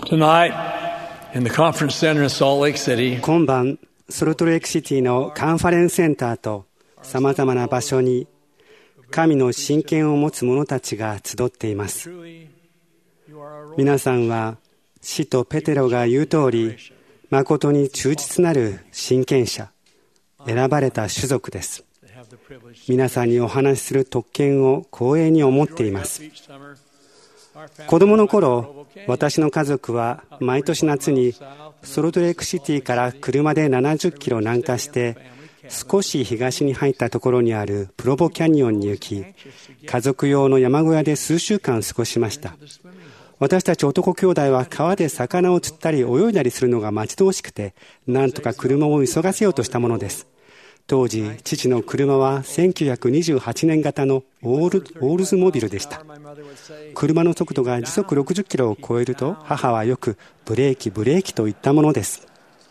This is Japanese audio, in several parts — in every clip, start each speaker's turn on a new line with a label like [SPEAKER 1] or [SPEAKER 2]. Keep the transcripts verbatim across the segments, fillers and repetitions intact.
[SPEAKER 1] Tonight, in the conference center in Salt Lake City,
[SPEAKER 2] 今晩ソルトレイクシティのカンファレンスセンターとさまざまな場所に神の真剣を持つ者たちが集っています。皆さんは使徒ペテロが言う通り、誠に忠実なる真剣者、選ばれた種族です。皆さんにお話しする特権を光栄に思っています。子供の頃、私の家族は毎年夏にソルトレイクシティから車でななじゅっキロ南下して、少し東に入ったところにあるプロボキャニオンに行き、家族用の山小屋で数週間過ごしました。私たち男兄弟は川で魚を釣ったり泳いだりするのが待ち遠しくて、なんとか車を急がせようとしたものです。当時、父の車はせんきゅうひゃくにじゅうはちねん型のオール、オールズモビルでした。車の速度が時速ろくじゅっキロを超えると、母はよくブレーキブレーキと言ったものです。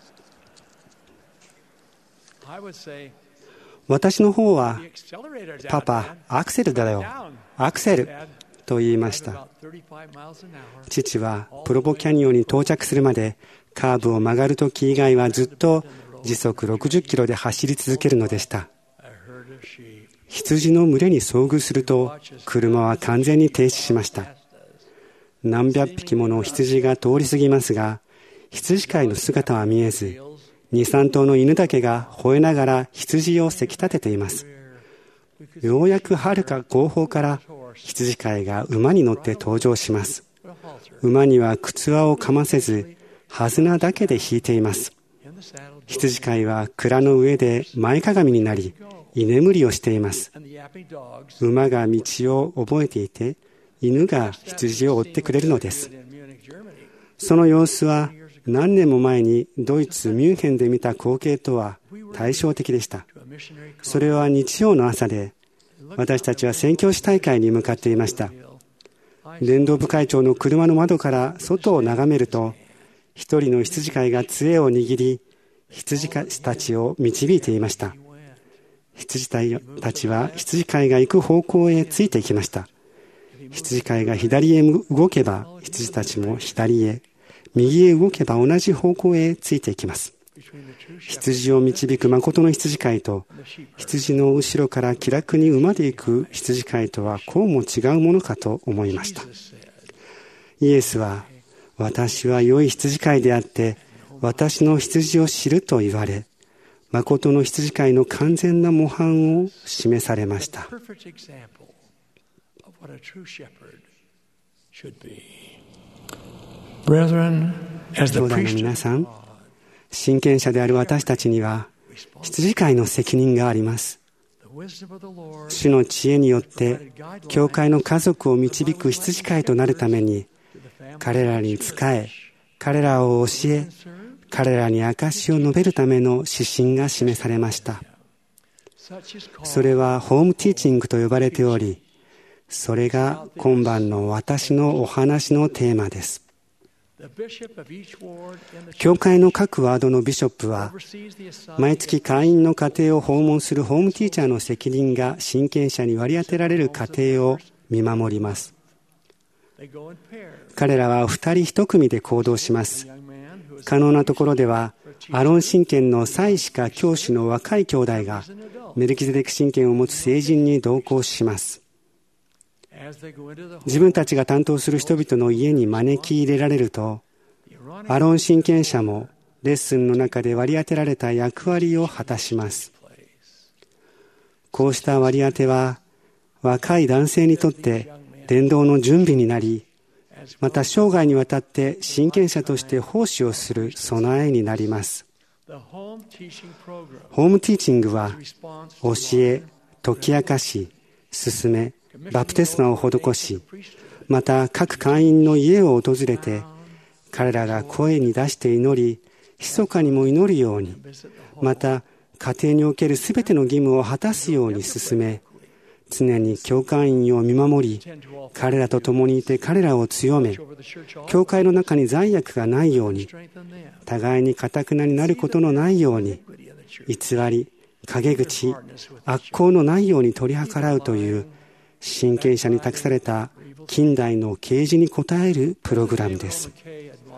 [SPEAKER 2] 私の方は、パパ、アクセルだよ、アクセルと言いました。父はプロボキャニオンに到着するまで、カーブを曲がるとき以外はずっと時速ろくじゅっキロで走り続けるのでした。羊の群れに遭遇すると、車は完全に停止しました。何百匹もの羊が通り過ぎますが、羊飼いの姿は見えず、二、三頭の犬だけが吠えながら羊をせき立てています。ようやくはるか後方から羊飼いが馬に乗って登場します。馬には靴輪をかませず、手綱だけで引いています。羊飼いは蔵の上で前かがみになり、居眠りをしています。馬が道を覚えていて、犬が羊を追ってくれるのです。その様子は何年も前にドイツ・ミュンヘンで見た光景とは対照的でした。それは日曜の朝で、私たちは宣教師大会に向かっていました。伝道部会長の車の窓から外を眺めると、一人の羊飼いが杖を握り、羊たちを導いていました。羊たちは羊飼いが行く方向へついていきました。羊飼いが左へ動けば、羊たちも左へ、右へ動けば同じ方向へついていきます。羊を導く誠の羊飼いと、羊の後ろから気楽に馬で行く羊飼いとはこうも違うものかと思いました。イエスは、私は良い羊飼いであって、私の羊を知ると言われ、誠の羊飼いの完全な模範を示されました。兄弟の皆さん、親権者である私たちには羊飼いの責任があります。主の知恵によって教会の家族を導く羊飼いとなるために、彼らに仕え、彼らを教え、彼らに証しを述べるための指針が示されました。それはホームティーチングと呼ばれており、それが今晩の私のお話のテーマです。教会の各ワードのビショップは、毎月会員の家庭を訪問するホームティーチャーの責任が親権者に割り当てられる家庭を見守ります。彼らは二人一組で行動します。可能なところでは、アロン親権の祭司か教師の若い兄弟がメルキゼデク親権を持つ成人に同行します。自分たちが担当する人々の家に招き入れられると、アロン親権者もレッスンの中で割り当てられた役割を果たします。こうした割り当ては、若い男性にとって伝道の準備になり、また生涯にわたって親権者として奉仕をする備えになります。ホームティーチングは、教え、解き明かし、勧め、バプテスマを施し、また各会員の家を訪れて、彼らが声に出して祈り、密かにも祈るように、また家庭におけるすべての義務を果たすように進め、常に教会員を見守り、彼らと共にいて彼らを強め、教会の中に罪悪がないように、互いに堅くなになることのないように、偽り、陰口、悪行のないように取り計らうという、親権者に託された近代の啓示に応えるプログラムです。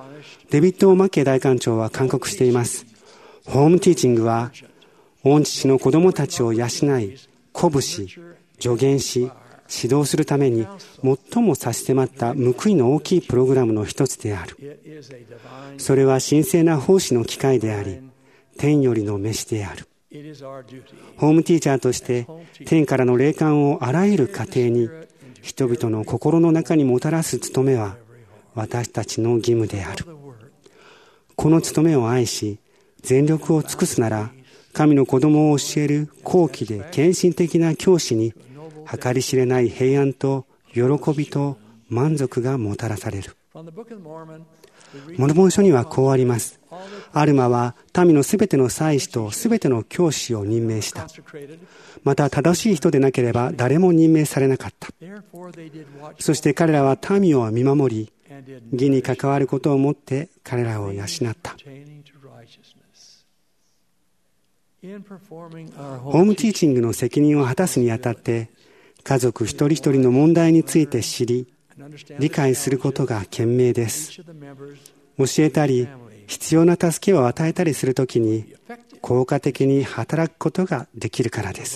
[SPEAKER 2] デビッド・マッケイ大官長は勧告しています。ホームティーチングは、御父の子供たちを養い、鼓舞し、助言し、指導するために最も差し迫った報いの大きいプログラムの一つである。それは神聖な奉仕の機会であり、天よりの召しである。ホームティーチャーとして天からの霊感をあらゆる家庭に人々の心の中にもたらす務めは私たちの義務である。この務めを愛し全力を尽くすなら、神の子供を教える高貴で献身的な教師に計り知れない平安と喜びと満足がもたらされる。モルモン書にはこうあります。アルマは民のすべての祭司とすべての教師を任命した。また正しい人でなければ誰も任命されなかった。そして彼らは民を見守り、義に関わることをもって彼らを養った。ホームティーチングの責任を果たすにあたって、家族一人一人の問題について知り、理解することが賢明です。教えたり、必要な助けを与えたりするときに、効果的に働くことができるからです。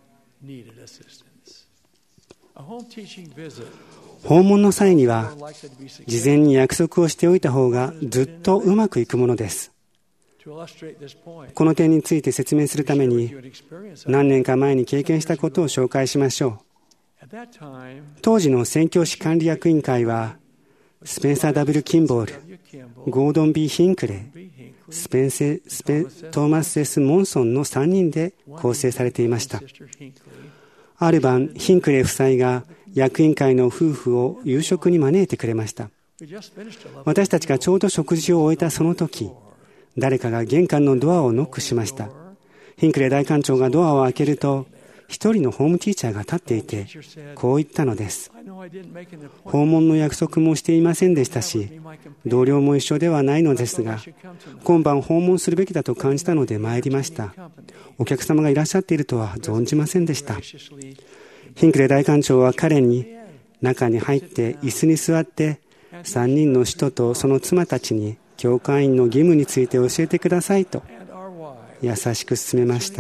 [SPEAKER 2] 訪問の際には、事前に約束をしておいた方がずっとうまくいくものです。この点について説明するために、何年か前に経験したことを紹介しましょう。当時の宣教師管理役員会は、スペンサー・ダブル・キンボール、ゴードン・ B・ ヒンクレイ、スペンセスペトーマス・ S・ モンソンのさんにんで構成されていました。ある晩、ヒンクレイ夫妻が役員会の夫婦を夕食に招いてくれました。私たちがちょうど食事を終えたその時、誰かが玄関のドアをノックしました。ヒンクレイ大官長がドアを開けると、一人のホームティーチャーが立っていて、こう言ったのです。訪問の約束もしていませんでしたし、同僚も一緒ではないのですが、今晩訪問するべきだと感じたので参りました。お客様がいらっしゃっているとは存じませんでした。ヒンクレイ大官長は彼に中に入って椅子に座って、三人の使徒とその妻たちに教会員の義務について教えてくださいと優しく勧めました。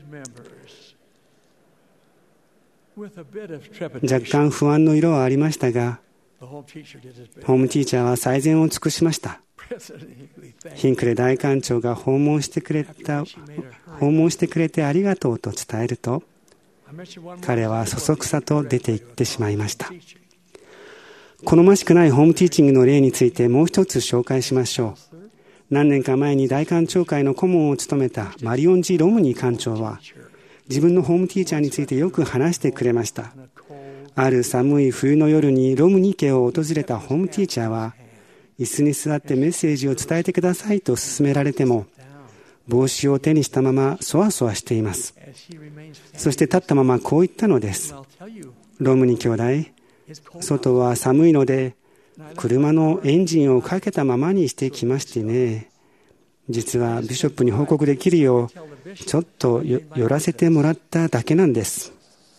[SPEAKER 2] 若干不安の色はありましたが、ホームティーチャーは最善を尽くしました。ヒンクレイ大官長が訪問してくれた、訪問してくれてありがとうと伝えると、彼はそそくさと出て行ってしまいました。好ましくないホームティーチングの例についてもう一つ紹介しましょう。何年か前に大官庁会の顧問を務めたマリオン・ジ・ロムニー官長は、自分のホームティーチャーについてよく話してくれました。ある寒い冬の夜にロムニー家を訪れたホームティーチャーは、椅子に座ってメッセージを伝えてくださいと勧められても、帽子を手にしたままそわそわしています。そして立ったままこう言ったのです。ロムニー兄弟、外は寒いので、車のエンジンをかけたままにしてきましてね。実はビショップに報告できるよう、ちょっと寄らせてもらっただけなんです。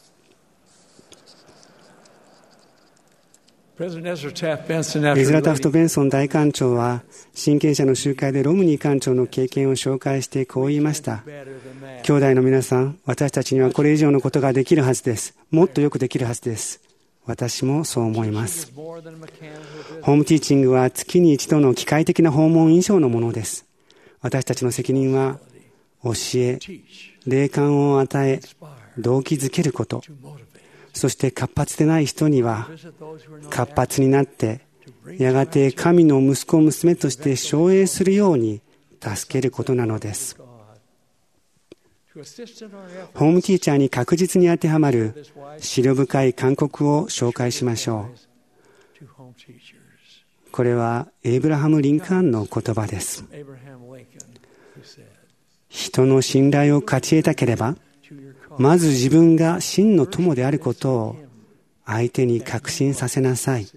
[SPEAKER 2] エズラ・タフト・ベンソン大官長は、親権者の集会でロムニー官長の経験を紹介してこう言いました。兄弟の皆さん、私たちにはこれ以上のことができるはずです。もっとよくできるはずです。私もそう思います。ホームティーチングは月に一度の機械的な訪問以上のものです。私たちの責任は、教え、霊感を与え、動機づけること。そして活発でない人には、活発になって、やがて神の息子娘として奨励するように助けることなのです。ホームティーチャーに確実に当てはまる思慮深い勧告を紹介しましょう。これはエイブラハム・リンカーンの言葉です。人の信頼を勝ち得たければ、まず自分が真の友であることを相手に確信させなさい。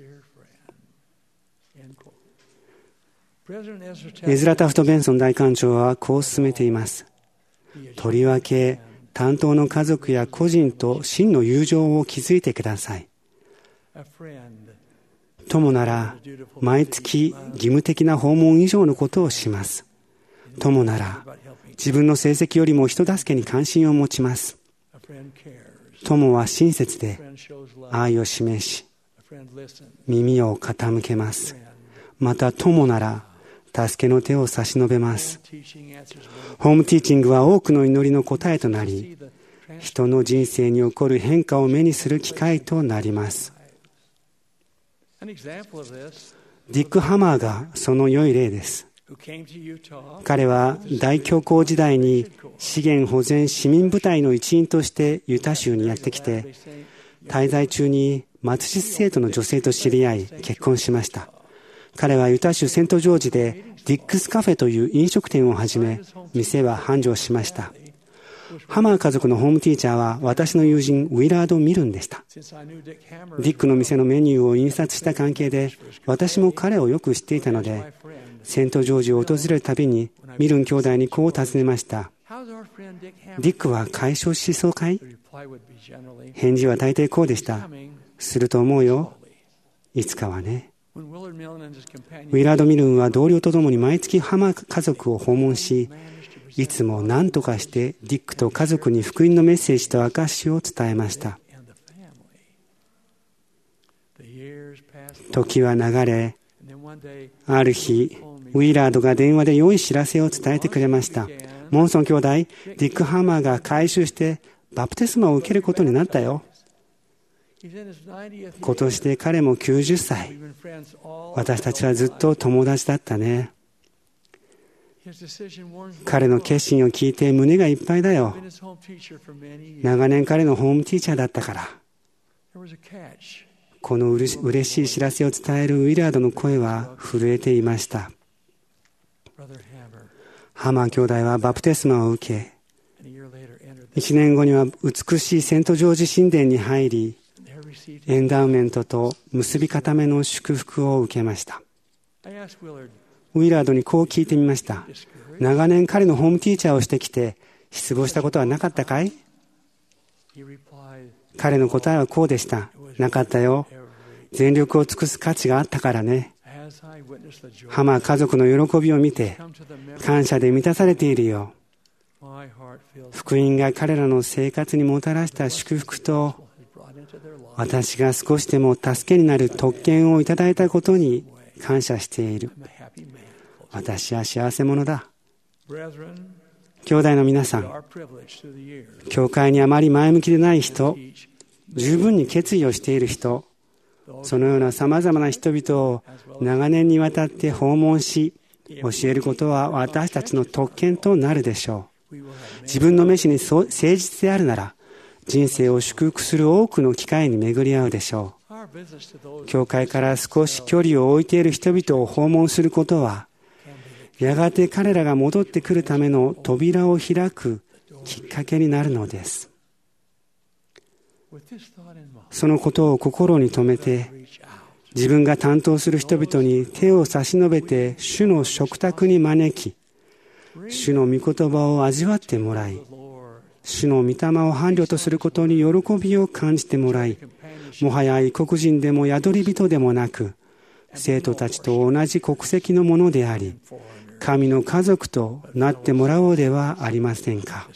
[SPEAKER 2] エズラ・タフト・ベンソン大官長はこう進めています。とりわけ担当の家族や個人と真の友情を築いてください。 友なら毎月義務的な訪問以上のことをします。友なら自分の成績よりも人助けに関心を持ちます。友は親切で愛を示し、耳を傾けます。また友なら助けの手を差し伸べます。ホームティーチングは多くの祈りの答えとなり、人の人生に起こる変化を目にする機会となります。ディック・ハマーがその良い例です。彼は大恐慌時代に資源保全市民部隊の一員としてユタ州にやってきて、滞在中にマツシス生徒の女性と知り合い結婚しました。彼はユタ州セントジョージでディックスカフェという飲食店を始め、店は繁盛しました。ハマー家族のホームティーチャーは私の友人ウィラード・ミルンでした。ディックの店のメニューを印刷した関係で私も彼をよく知っていたので、セントジョージを訪れるたびにミルン兄弟にこう尋ねました。ディックは解消しそうかい？返事は大抵こうでした。すると思うよ。いつかはね。ウィラード・ミルンは同僚とともに毎月ハマー家族を訪問し、いつも何とかしてディックと家族に福音のメッセージと証を伝えました。時は流れ、ある日ウィラードが電話で良い知らせを伝えてくれました。モンソン兄弟、ディック・ハマーが改宗してバプテスマを受けることになったよ。今年で彼もきゅうじゅっさい。私たちはずっと友達だったね。彼の決心を聞いて胸がいっぱいだよ。長年彼のホームティーチャーだったから。このうれしい知らせを伝えるウィラードの声は震えていました。ハマー兄弟はバプテスマを受け、一年後には美しいセントジョージ神殿に入り、エンダウメントと結び固めの祝福を受けました。ウィラードにこう聞いてみました。長年彼のホームティーチャーをしてきて失望したことはなかったかい？彼の答えはこうでした。なかったよ。全力を尽くす価値があったからね。ハマー家族の喜びを見て感謝で満たされているよ。福音が彼らの生活にもたらした祝福と、私が少しでも助けになる特権をいただいたことに感謝している。私は幸せ者だ。兄弟の皆さん、教会にあまり前向きでない人、十分に決意をしている人、そのようなさまざまな人々を長年にわたって訪問し、教えることは私たちの特権となるでしょう。自分の召しに誠実であるなら、人生を祝福する多くの機会に巡り合うでしょう。教会から少し距離を置いている人々を訪問することは、やがて彼らが戻ってくるための扉を開くきっかけになるのです。そのことを心に留めて、自分が担当する人々に手を差し伸べて主の食卓に招き、主の御言葉を味わってもらい、主の御霊を伴侶とすることに喜びを感じてもらい、もはや異国人でも宿り人でもなく、生徒たちと同じ国籍のものであり、神の家族となってもらおうではありませんか。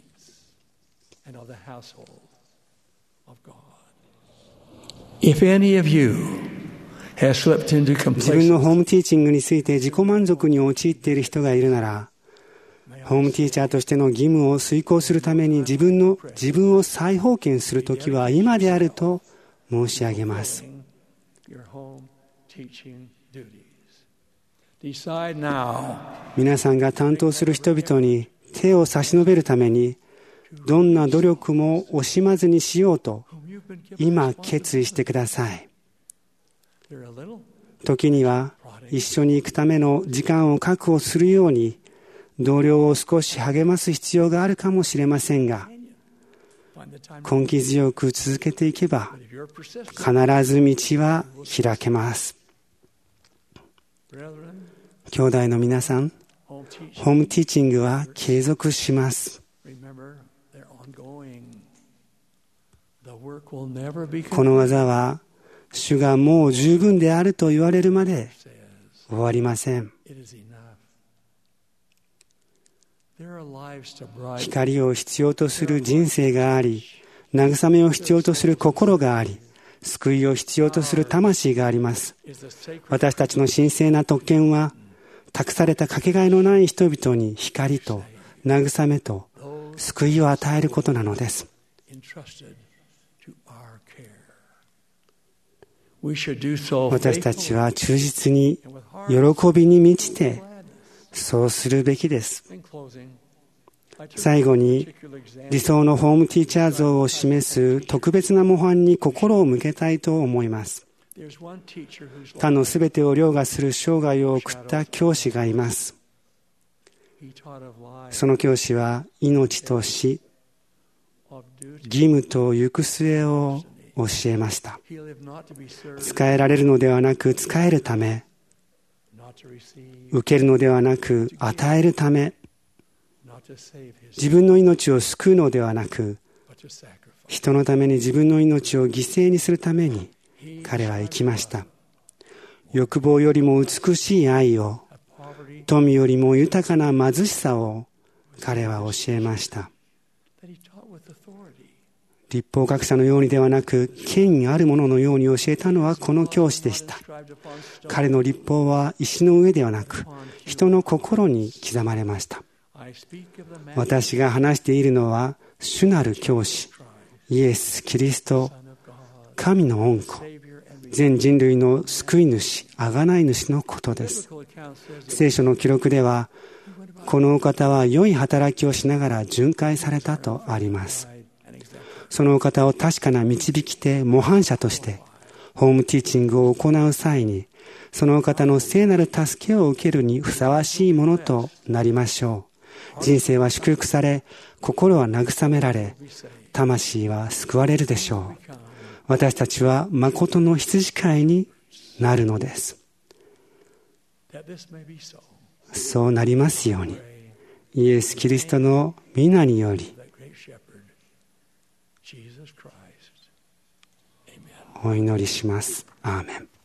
[SPEAKER 1] If any of you has slipped into
[SPEAKER 2] 自分の
[SPEAKER 1] complacency,
[SPEAKER 2] ホームティーチングについて自己満足に陥っている人がいるなら、ホームティーチャーとしての義務を遂行するために自分の自分を再封建するときは今であると申し上げます。
[SPEAKER 1] your home teaching duties. Decide now.
[SPEAKER 2] 皆さんが担当する人々に手を差し伸べるために、どんな努力も惜しまずにしようと今決意してください。時には一緒に行くための時間を確保するように同僚を少し励ます必要があるかもしれませんが、根気強く続けていけば必ず道は開けます。兄弟の皆さん、ホームティーチングは継続します。この技は主がもう十分であると言われるまで終わりません。光を必要とする人生があり、慰めを必要とする心があり、救いを必要とする魂があります。私たちの神聖な特権は、託されたかけがえのない人々に光と慰めと救いを与えることなのです。私たちは忠実に喜びに満ちてそうするべきです。最後に理想のホームティーチャー像を示す特別な模範に心を向けたいと思います。他のすべてを凌駕する生涯を送った教師がいます。その教師は命と死、義務と行く末を教えました。仕えられるのではなく仕えるため、受けるのではなく与えるため、自分の命を救うのではなく、人のために自分の命を犠牲にするために彼は生きました。欲望よりも美しい愛を、富よりも豊かな貧しさを彼は教えました。律法学者のようにではなく、権威あるもののように教えたのはこの教師でした。彼の律法は石の上ではなく、人の心に刻まれました。私が話しているのは、主なる教師、イエス・キリスト、神の御子、全人類の救い主、贖い主のことです。聖書の記録では、このお方は良い働きをしながら巡回されたとあります。そのお方を確かな導き手、模範者として、ホームティーチングを行う際に、そのお方の聖なる助けを受けるにふさわしいものとなりましょう。人生は祝福され、心は慰められ、魂は救われるでしょう。私たちは誠の羊飼いになるのです。そうなりますように、イエス・キリストの皆により、お祈りします。アーメン。